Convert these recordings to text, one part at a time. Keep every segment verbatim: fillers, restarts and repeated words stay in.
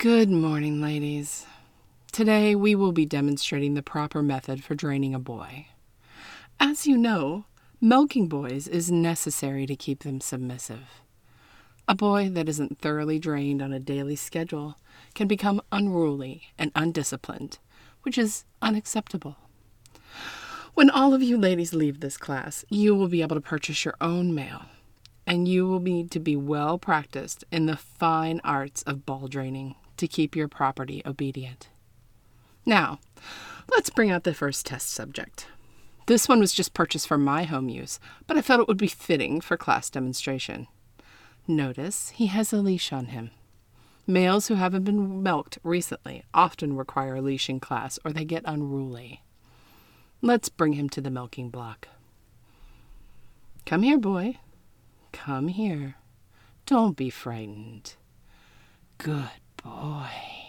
Good morning, ladies. Today we will be demonstrating the proper method for draining a boy. As you know, milking boys is necessary to keep them submissive. A boy that isn't thoroughly drained on a daily schedule can become unruly and undisciplined, which is unacceptable. When all of you ladies leave this class, you will be able to purchase your own male, and you will need to be well practiced in the fine arts of ball draining to keep your property obedient. Now, let's bring out the first test subject. This one was just purchased for my home use, but I felt it would be fitting for class demonstration. Notice he has a leash on him. Males who haven't been milked recently often require a leash in class or they get unruly. Let's bring him to the milking block. Come here, boy. Come here. Don't be frightened. Good boy.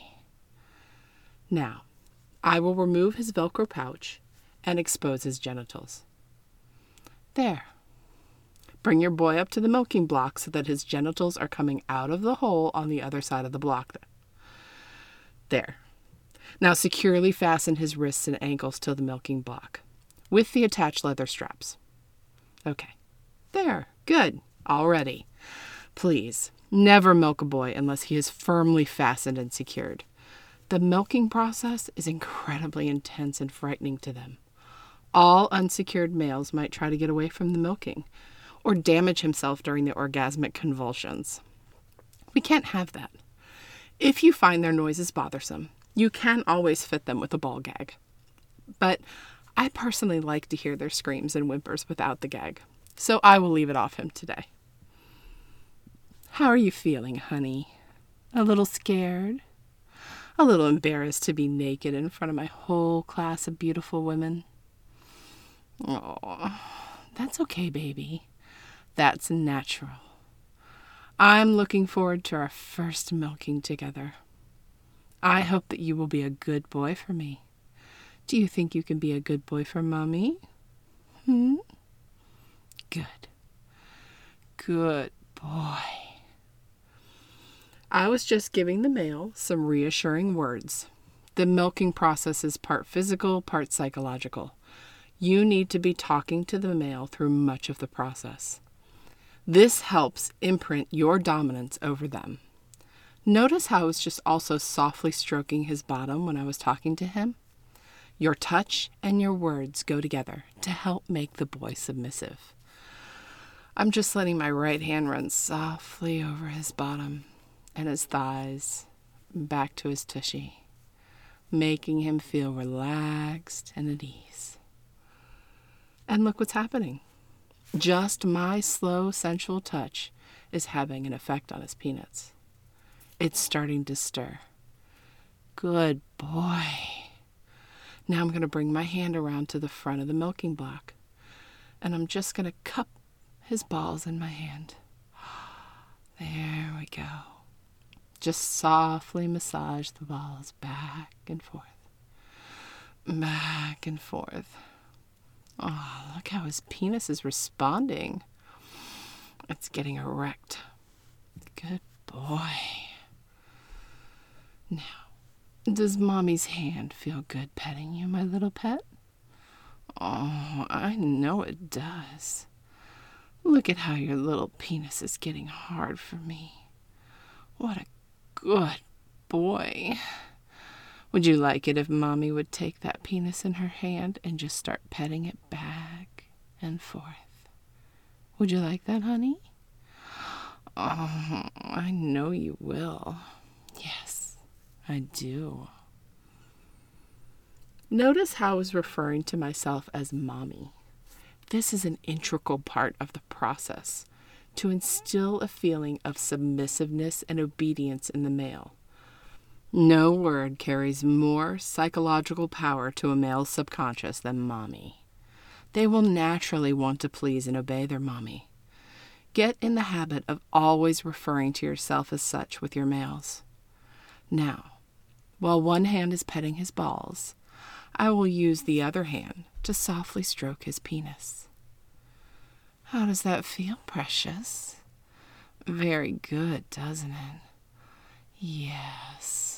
Now, I will remove his Velcro pouch and expose his genitals. There. Bring your boy up to the milking block so that his genitals are coming out of the hole on the other side of the block. There. Now securely fasten his wrists and ankles to the milking block with the attached leather straps. Okay. There. Good. All ready. Please, never milk a boy unless he is firmly fastened and secured. The milking process is incredibly intense and frightening to them. All unsecured males might try to get away from the milking or damage himself during the orgasmic convulsions. We can't have that. If you find their noises bothersome, you can always fit them with a ball gag. But I personally like to hear their screams and whimpers without the gag, so I will leave it off him today. How are you feeling, honey? A little scared? A little embarrassed to be naked in front of my whole class of beautiful women? Oh, that's okay, baby. That's natural. I'm looking forward to our first milking together. I hope that you will be a good boy for me. Do you think you can be a good boy for Mommy? Hmm? Good. Good boy. I was just giving the male some reassuring words. The milking process is part physical, part psychological. You need to be talking to the male through much of the process. This helps imprint your dominance over them. Notice how I was just also softly stroking his bottom when I was talking to him? Your touch and your words go together to help make the boy submissive. I'm just letting my right hand run softly over his bottom and his thighs, back to his tushy, making him feel relaxed and at ease. And look what's happening. Just my slow, sensual touch is having an effect on his penis. It's starting to stir. Good boy. Now I'm going to bring my hand around to the front of the milking block, and I'm just going to cup his balls in my hand. There we go. Just softly massage the balls back and forth, back and forth. Oh, look how his penis is responding. It's getting erect. Good boy. Now, does Mommy's hand feel good petting you, my little pet? Oh, I know it does. Look at how your little penis is getting hard for me. What a good boy. Would you like it if Mommy would take that penis in her hand and just start petting it back and forth? Would you like that, honey? Oh, I know you will. Yes, I do. Notice how I was referring to myself as Mommy. This is an integral part of the process to instill a feeling of submissiveness and obedience in the male. No word carries more psychological power to a male's subconscious than Mommy. They will naturally want to please and obey their mommy. Get in the habit of always referring to yourself as such with your males. Now, while one hand is petting his balls, I will use the other hand to softly stroke his penis. How does that feel, precious? Very good, doesn't it? Yes.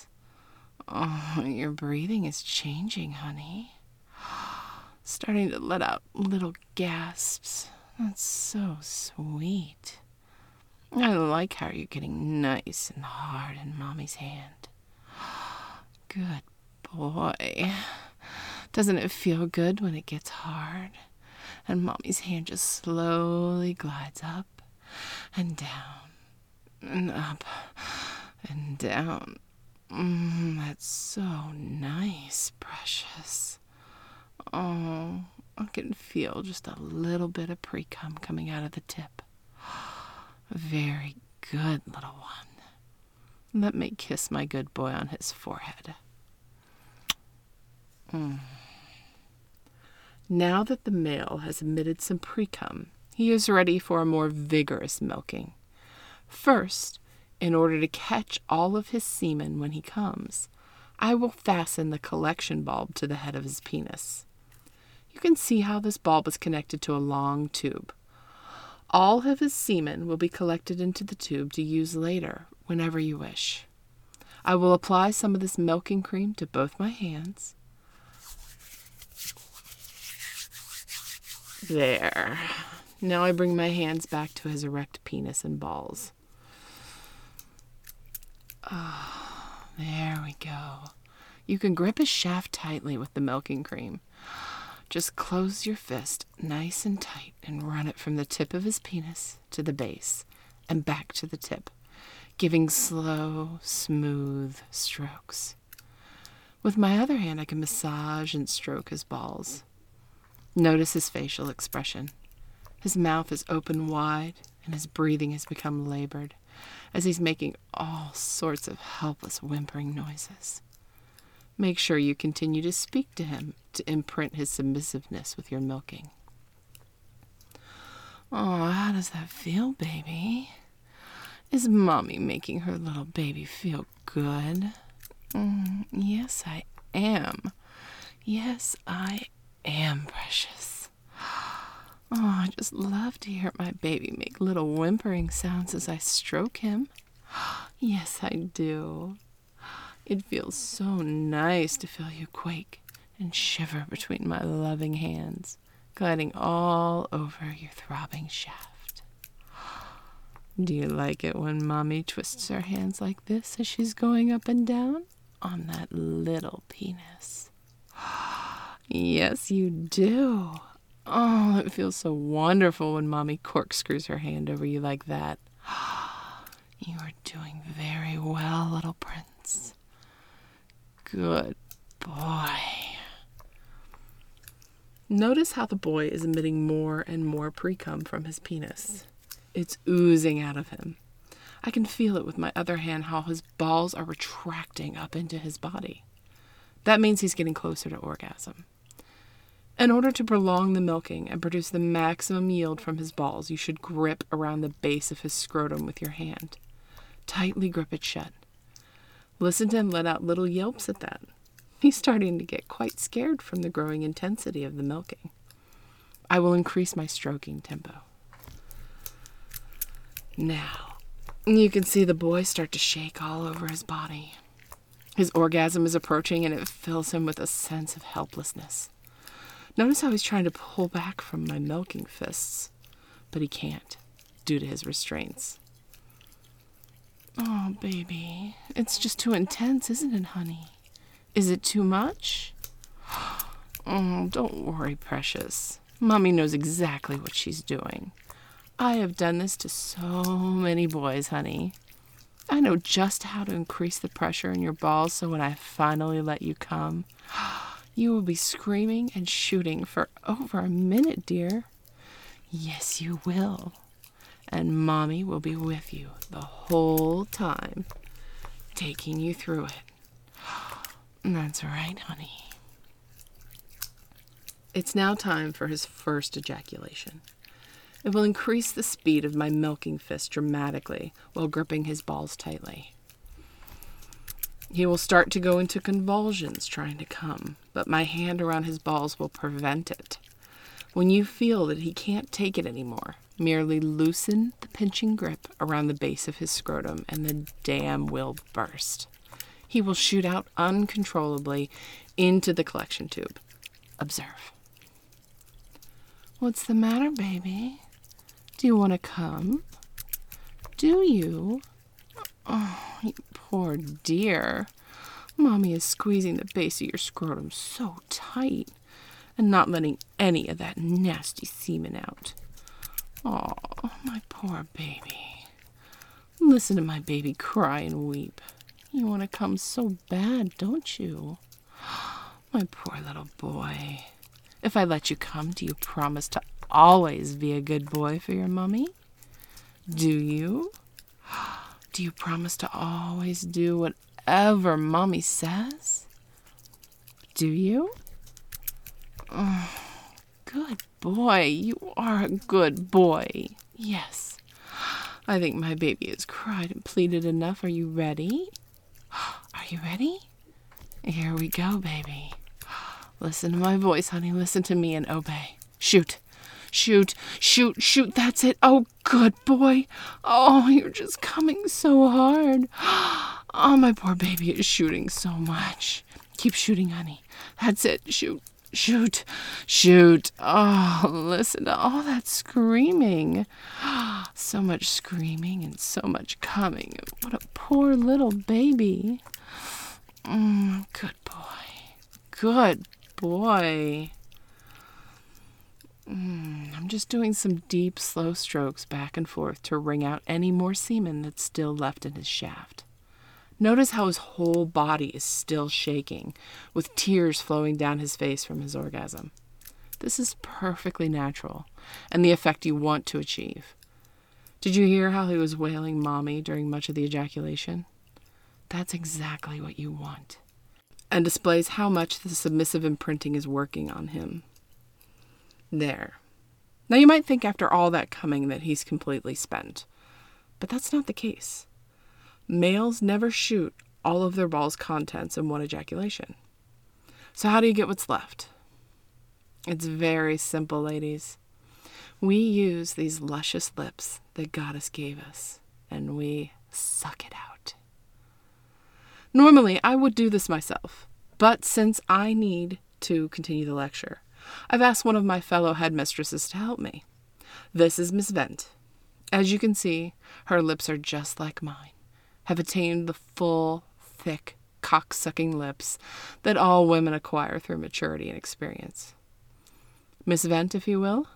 Oh, your breathing is changing, honey. Starting to let out little gasps. That's so sweet. I like how you're getting nice and hard in Mommy's hand. Good boy. Doesn't it feel good when it gets hard? And Mommy's hand just slowly glides up and down and up and down. Mm, that's so nice, precious. Oh, I can feel just a little bit of pre-cum coming out of the tip. Very good, little one. Let me kiss my good boy on his forehead. Mm. Now that the male has emitted some pre-cum, he is ready for a more vigorous milking. First, in order to catch all of his semen when he comes, I will fasten the collection bulb to the head of his penis. You can see how this bulb is connected to a long tube. All of his semen will be collected into the tube to use later, whenever you wish. I will apply some of this milking cream to both my hands. There. Now I bring my hands back to his erect penis and balls. Oh, there we go. You can grip his shaft tightly with the milking cream. Just close your fist nice and tight and run it from the tip of his penis to the base and back to the tip, giving slow, smooth strokes. With my other hand, I can massage and stroke his balls. Notice his facial expression. His mouth is open wide and his breathing has become labored as he's making all sorts of helpless whimpering noises. Make sure you continue to speak to him to imprint his submissiveness with your milking. Oh, how does that feel, baby? Is Mommy making her little baby feel good? Mm, yes, I am. Yes, I am, precious. Oh, I just love to hear my baby make little whimpering sounds as I stroke him. Yes, I do. It feels so nice to feel you quake and shiver between my loving hands, gliding all over your throbbing shaft. Do you like it when Mommy twists her hands like this as she's going up and down on that little penis? Yes, you do. Oh, it feels so wonderful when Mommy corkscrews her hand over you like that. You are doing very well, little prince. Good boy. Notice how the boy is emitting more and more pre-cum from his penis. It's oozing out of him. I can feel it with my other hand how his balls are retracting up into his body. That means he's getting closer to orgasm. In order to prolong the milking and produce the maximum yield from his balls, you should grip around the base of his scrotum with your hand. Tightly grip it shut. Listen to him let out little yelps at that. He's starting to get quite scared from the growing intensity of the milking. I will increase my stroking tempo. Now, you can see the boy start to shake all over his body. His orgasm is approaching and it fills him with a sense of helplessness. Notice how he's trying to pull back from my milking fists, but he can't, due to his restraints. Oh, baby, it's just too intense, isn't it, honey? Is it too much? Oh, don't worry, precious. Mommy knows exactly what she's doing. I have done this to so many boys, honey. I know just how to increase the pressure in your balls so when I finally let you come, you will be screaming and shooting for over a minute, dear. Yes, you will. And Mommy will be with you the whole time, taking you through it. That's right, honey. It's now time for his first ejaculation. It will increase the speed of my milking fist dramatically while gripping his balls tightly. He will start to go into convulsions trying to come, but my hand around his balls will prevent it. When you feel that he can't take it anymore, merely loosen the pinching grip around the base of his scrotum and the dam will burst. he will shoot out uncontrollably into the collection tube. Observe. What's the matter, baby? Do you want to come? Do you? Oh, you poor dear. Mommy is squeezing the base of your scrotum so tight and not letting any of that nasty semen out. Oh, my poor baby. Listen to my baby cry and weep. You want to come so bad, don't you? My poor little boy. If I let you come, do you promise to always be a good boy for your mommy? Do you? Do you promise to always do whatever mommy says? Do you? Oh, good boy. You are a good boy. Yes. I think my baby has cried and pleaded enough. Are you ready? Are you ready? Here we go, baby. Listen to my voice, honey. Listen to me and obey. Shoot. Shoot. Shoot. Shoot. That's it. Oh, good boy. Oh, you're just coming so hard. Oh, my poor baby is shooting so much. Keep shooting, honey. That's it. Shoot. Shoot. Shoot. Oh, listen to all that screaming. So much screaming and so much coming. What a poor little baby. Mm, good boy. Good boy. Mm, I'm just doing some deep, slow strokes back and forth to wring out any more semen that's still left in his shaft. Notice how his whole body is still shaking, with tears flowing down his face from his orgasm. This is perfectly natural, and the effect you want to achieve. Did you hear how he was wailing mommy during much of the ejaculation? That's exactly what you want, and displays how much the submissive imprinting is working on him. There. Now you might think after all that coming that he's completely spent, but that's not the case. Males never shoot all of their ball's contents in one ejaculation. So how do you get what's left? It's very simple, ladies. We use these luscious lips that Goddess gave us, and we suck it out. Normally, I would do this myself, but since I need to continue the lecture, I've asked one of my fellow headmistresses to help me. This is Miss Vent. As you can see, her lips are just like mine, have attained the full, thick, cock-sucking lips that all women acquire through maturity and experience. Miss Vent, if you will.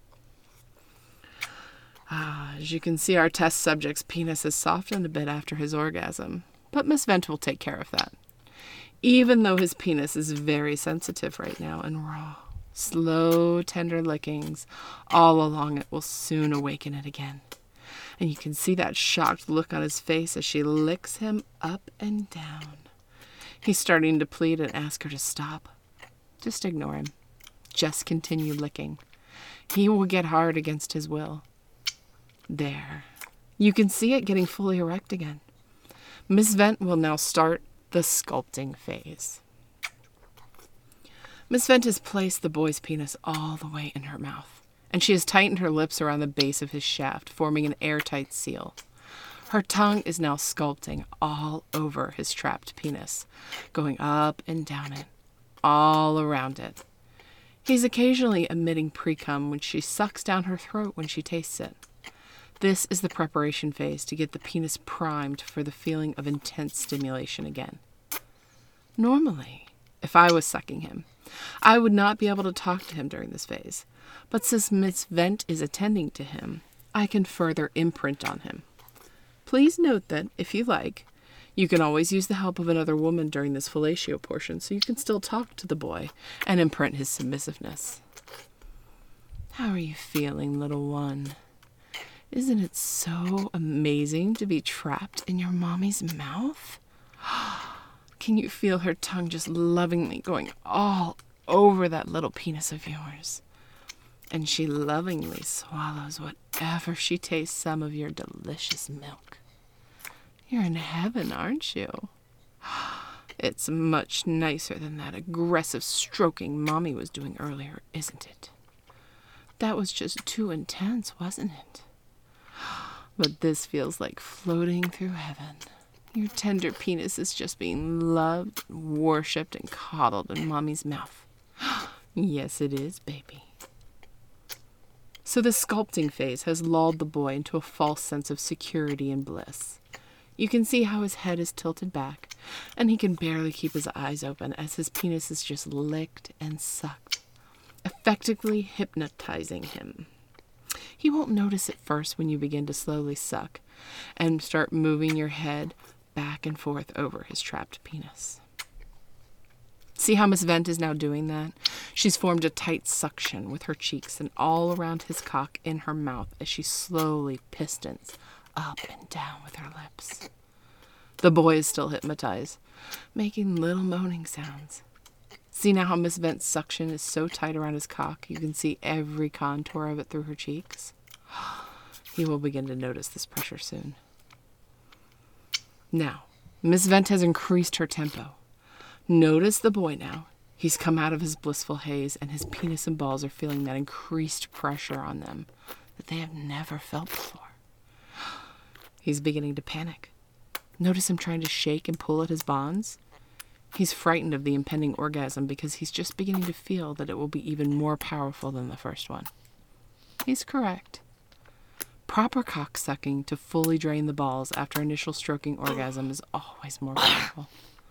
Ah, as you can see, our test subject's penis has softened a bit after his orgasm, but Miss Vent will take care of that. Even though his penis is very sensitive right now and raw, slow, tender lickings all along it will soon awaken it again. And you can see that shocked look on his face as she licks him up and down. He's starting to plead and ask her to stop. Just ignore him. Just continue licking. He will get hard against his will. There. You can see it getting fully erect again. Miss Vent will now start the sculpting phase. Miss Vent has placed the boy's penis all the way in her mouth, and she has tightened her lips around the base of his shaft, forming an airtight seal. Her tongue is now sculpting all over his trapped penis, going up and down it, all around it. He's occasionally emitting pre-cum when she sucks down her throat when she tastes it. This is the preparation phase to get the penis primed for the feeling of intense stimulation again. Normally, if I was sucking him, I would not be able to talk to him during this phase, but since Miss Vent is attending to him, I can further imprint on him. Please note that, if you like, you can always use the help of another woman during this fellatio portion so you can still talk to the boy and imprint his submissiveness. How are you feeling, little one? Isn't it so amazing to be trapped in your mommy's mouth? Can you feel her tongue just lovingly going all over that little penis of yours? And she lovingly swallows whatever she tastes some of your delicious milk. You're in heaven, aren't you? It's much nicer than that aggressive stroking Mommy was doing earlier, isn't it? That was just too intense, wasn't it? But this feels like floating through heaven. Your tender penis is just being loved, worshipped, and coddled in Mommy's mouth. Yes, it is, baby. So the sculpting phase has lulled the boy into a false sense of security and bliss. You can see how his head is tilted back, and he can barely keep his eyes open as his penis is just licked and sucked, effectively hypnotizing him. He won't notice at first when you begin to slowly suck and start moving your head back and forth over his trapped penis. See how Miss Vent is now doing that? She's formed a tight suction with her cheeks and all around his cock in her mouth as she slowly pistons up and down with her lips. The boy is still hypnotized, making little moaning sounds. See now how Miss Vent's suction is so tight around his cock, you can see every contour of it through her cheeks. He will begin to notice this pressure soon. Now, Miss Vent has increased her tempo. Notice the boy now. He's come out of his blissful haze, and his penis and balls are feeling that increased pressure on them that they have never felt before. He's beginning to panic. Notice him trying to shake and pull at his bonds. He's frightened of the impending orgasm because he's just beginning to feel that it will be even more powerful than the first one. He's correct. Proper cock sucking to fully drain the balls after initial stroking orgasm is always more powerful.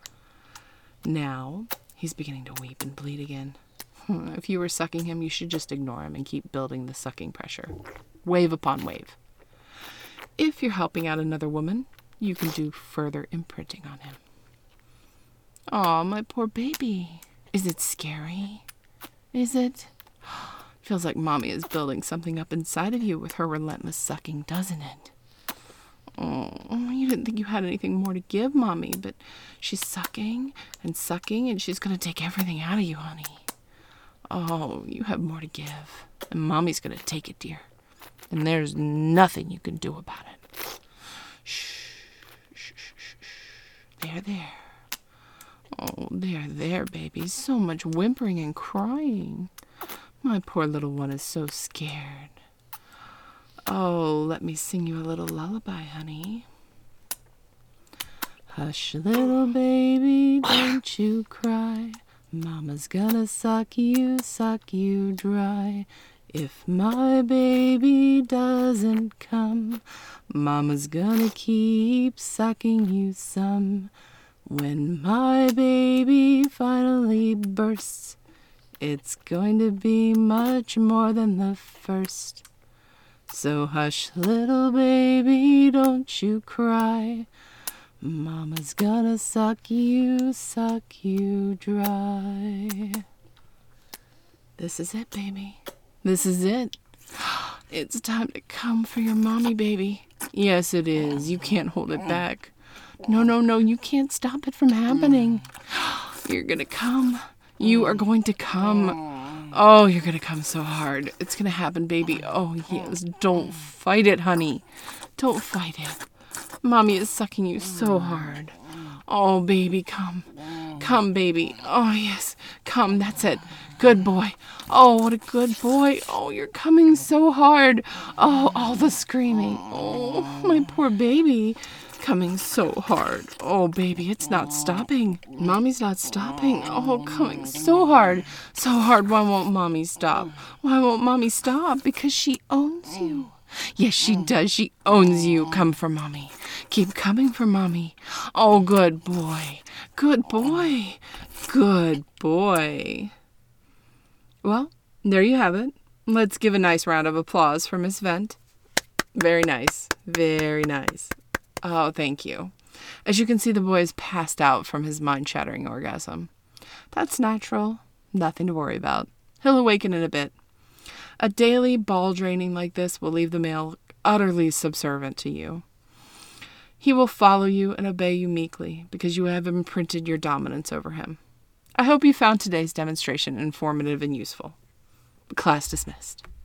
Now, he's beginning to weep and bleed again. If you were sucking him, you should just ignore him and keep building the sucking pressure. Wave upon wave. If you're helping out another woman, you can do further imprinting on him. Aw, my poor baby. Is it scary? Is it? Feels like Mommy is building something up inside of you with her relentless sucking, doesn't it? Oh, you didn't think you had anything more to give, Mommy, but she's sucking and sucking, and she's going to take everything out of you, honey. Oh, you have more to give, and Mommy's going to take it, dear. And there's nothing you can do about it. Shh, shh, shh, shh, shh. There, there. Oh, there, there, baby. So much whimpering and crying. My poor little one is so scared. Oh, let me sing you a little lullaby, honey. Hush, little baby, don't you cry. Mama's gonna suck you, suck you dry. If my baby doesn't come, Mama's gonna keep sucking you some. When my baby finally bursts, it's going to be much more than the first. So hush, little baby, don't you cry. Mama's gonna suck you, suck you dry. This is it, baby. This is it. It's time to come for your mommy, baby. Yes, it is. You can't hold it back. No, no, no, you can't stop it from happening. You're gonna come. You are going to come. Oh, you're going to come so hard. It's going to happen, baby. Oh, yes. Don't fight it, honey. Don't fight it. Mommy is sucking you so hard. Oh, baby, come. Come, baby. Oh, yes. Come. That's it. Good boy. Oh, what a good boy. Oh, you're coming so hard. Oh, all the screaming. Oh, my poor baby. Coming so hard. Oh, baby, it's not stopping. Mommy's not stopping. Oh, coming so hard. So hard. Why won't Mommy stop? Why won't Mommy stop? Because she owns you. Yes, she does. She owns you. Come for Mommy. Keep coming for Mommy. Oh, good boy. Good boy. Good boy. Well, there you have it. Let's give a nice round of applause for Miss Vent. Very nice. Very nice. Oh, thank you. As you can see, the boy is passed out from his mind-shattering orgasm. That's natural. Nothing to worry about. He'll awaken in a bit. A daily ball draining like this will leave the male utterly subservient to you. He will follow you and obey you meekly because you have imprinted your dominance over him. I hope you found today's demonstration informative and useful. Class dismissed.